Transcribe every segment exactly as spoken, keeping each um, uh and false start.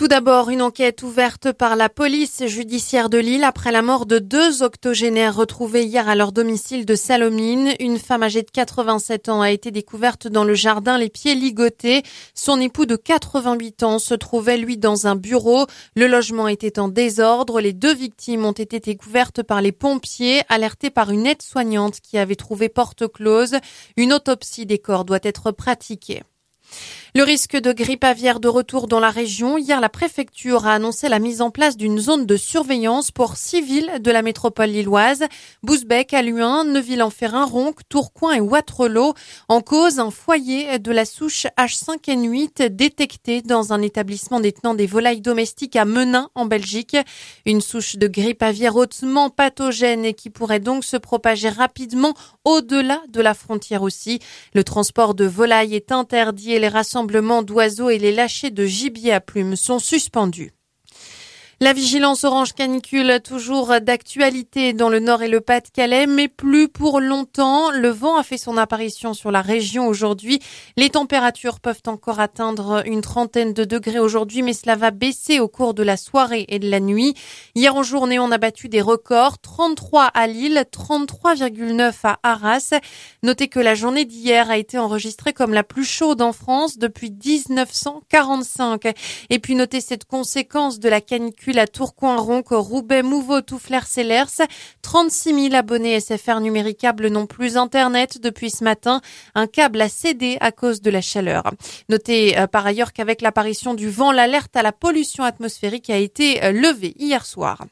Tout d'abord, une enquête ouverte par la police judiciaire de Lille après la mort de deux octogénaires retrouvés hier à leur domicile de Salomine. Une femme âgée de quatre-vingt-sept ans a été découverte dans le jardin, les pieds ligotés. Son époux de quatre-vingt-huit ans se trouvait, lui, dans un bureau. Le logement était en désordre. Les deux victimes ont été découvertes par les pompiers, alertés par une aide-soignante qui avait trouvé porte close. Une autopsie des corps doit être pratiquée. Le risque de grippe aviaire de retour dans la région. Hier, la préfecture a annoncé la mise en place d'une zone de surveillance pour six villes de la métropole lilloise. Bousbecq, Halluin, Neuville-en-Ferrin, Ronques, Tourcoing et Wattrelos. En cause, un foyer de la souche H cinq N huit détecté dans un établissement détenant des volailles domestiques à Menin, en Belgique. Une souche de grippe aviaire hautement pathogène et qui pourrait donc se propager rapidement au-delà de la frontière aussi. Le transport de volailles est interdit et les rassemblements d'oiseaux et les lâchers de gibier à plumes sont suspendus. La vigilance orange canicule, toujours d'actualité dans le Nord et le Pas-de-Calais, mais plus pour longtemps. Le vent a fait son apparition sur la région aujourd'hui. Les températures peuvent encore atteindre une trentaine de degrés aujourd'hui, mais cela va baisser au cours de la soirée et de la nuit. Hier en journée, on a battu des records. trente-trois à Lille, trente-trois virgule neuf à Arras. Notez que la journée d'hier a été enregistrée comme la plus chaude en France depuis dix-neuf cent quarante-cinq. Et puis notez cette conséquence de la canicule à Tourcoing, Ronques, Roubaix, Mouveau, Touflers, Cellers. trente-six mille abonnés S F R numéricables n'ont plus Internet depuis ce matin. Un câble a cédé à cause de la chaleur. Notez euh, par ailleurs qu'avec l'apparition du vent, l'alerte à la pollution atmosphérique a été euh, levée hier soir.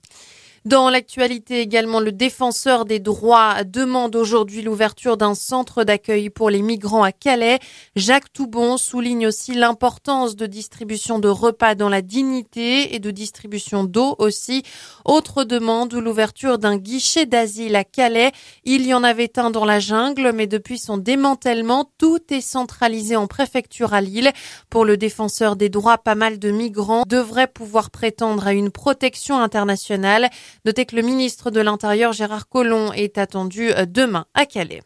Dans l'actualité également, le défenseur des droits demande aujourd'hui l'ouverture d'un centre d'accueil pour les migrants à Calais. Jacques Toubon souligne aussi l'importance de distribution de repas dans la dignité et de distribution d'eau aussi. Autre demande, l'ouverture d'un guichet d'asile à Calais. Il y en avait un dans la jungle, mais depuis son démantèlement, tout est centralisé en préfecture à Lille. Pour le défenseur des droits, pas mal de migrants devraient pouvoir prétendre à une protection internationale. Notez que le ministre de l'Intérieur, Gérard Collomb, est attendu demain à Calais.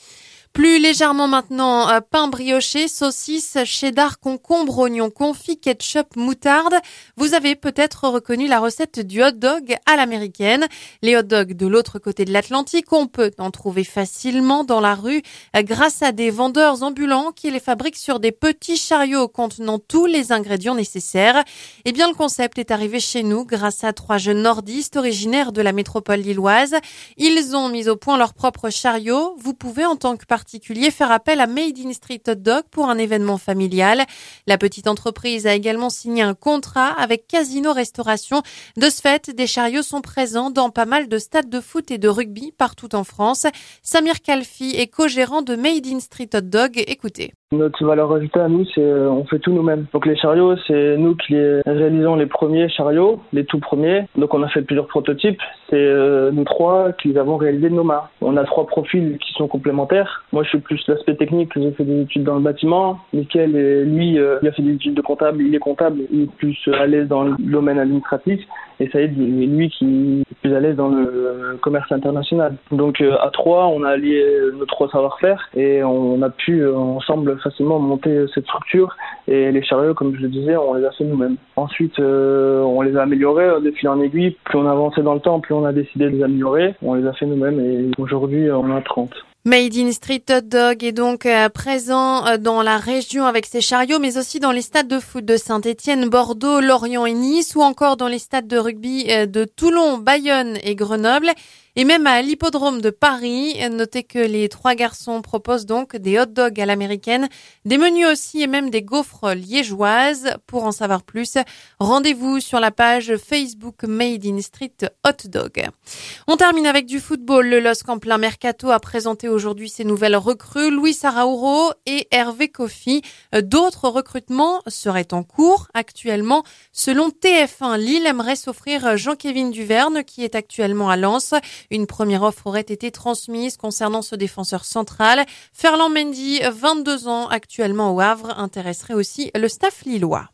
Plus légèrement maintenant, pain brioché, saucisses, cheddar, concombre, oignon confit, ketchup, moutarde. Vous avez peut-être reconnu la recette du hot dog à l'américaine. Les hot dogs de l'autre côté de l'Atlantique, on peut en trouver facilement dans la rue grâce à des vendeurs ambulants qui les fabriquent sur des petits chariots contenant tous les ingrédients nécessaires. Eh bien, le concept est arrivé chez nous grâce à trois jeunes nordistes originaires de la métropole lilloise. Ils ont mis au point leur propre chariot. Vous pouvez en tant que particulier faire appel à Made in Street Hot Dog pour un événement familial. La petite entreprise a également signé un contrat avec Casino Restauration. De ce fait, des chariots sont présents dans pas mal de stades de foot et de rugby partout en France. Samir Kalfi est co-gérant de Made in Street Hot Dog. Écoutez. Notre valeur ajoutée à nous, c'est euh, on fait tout nous-mêmes. Donc les chariots, c'est nous qui les réalisons les premiers chariots, les tout premiers. Donc on a fait plusieurs prototypes. C'est euh, nous trois qui les avons réalisés de nos mains. On a trois profils qui sont complémentaires. Moi, je suis plus l'aspect technique. J'ai fait des études dans le bâtiment. Mickaël, lui, euh, il a fait des études de comptable. Il est comptable. Il est plus à l'aise dans le domaine administratif. Et Saïd, lui, qui est plus à l'aise dans le commerce international. Donc euh, à trois, on a allié nos trois savoir-faire et on a pu euh, ensemble facilement monter cette structure. Et les chariots, comme je le disais, on les a fait nous-mêmes. Ensuite, euh, on les a améliorés de fil en aiguille. Plus on avançait dans le temps, plus on a décidé de les améliorer. On les a fait nous-mêmes et aujourd'hui, on en a trente. Made in Street Hot Dog est donc euh, présent euh, dans la région avec ses chariots, mais aussi dans les stades de foot de Saint-Étienne, Bordeaux, Lorient et Nice, ou encore dans les stades de rugby euh, de Toulon, Bayonne et Grenoble, et même à l'hippodrome de Paris. Notez que les trois garçons proposent donc des hot dogs à l'américaine, des menus aussi et même des gaufres liégeoises. Pour en savoir plus, rendez-vous sur la page Facebook Made in Street Hot Dog. On termine avec du football. Le L O S C en plein mercato a présenté aujourd'hui ses nouvelles recrues, Luis Araújo et Hervé Kofi. D'autres recrutements seraient en cours actuellement. Selon T F un, Lille aimerait s'offrir Jean-Kévin Duverne qui est actuellement à Lens. Une première offre aurait été transmise concernant ce défenseur central. Ferland Mendy, vingt-deux ans, actuellement au Havre, intéresserait aussi le staff lillois.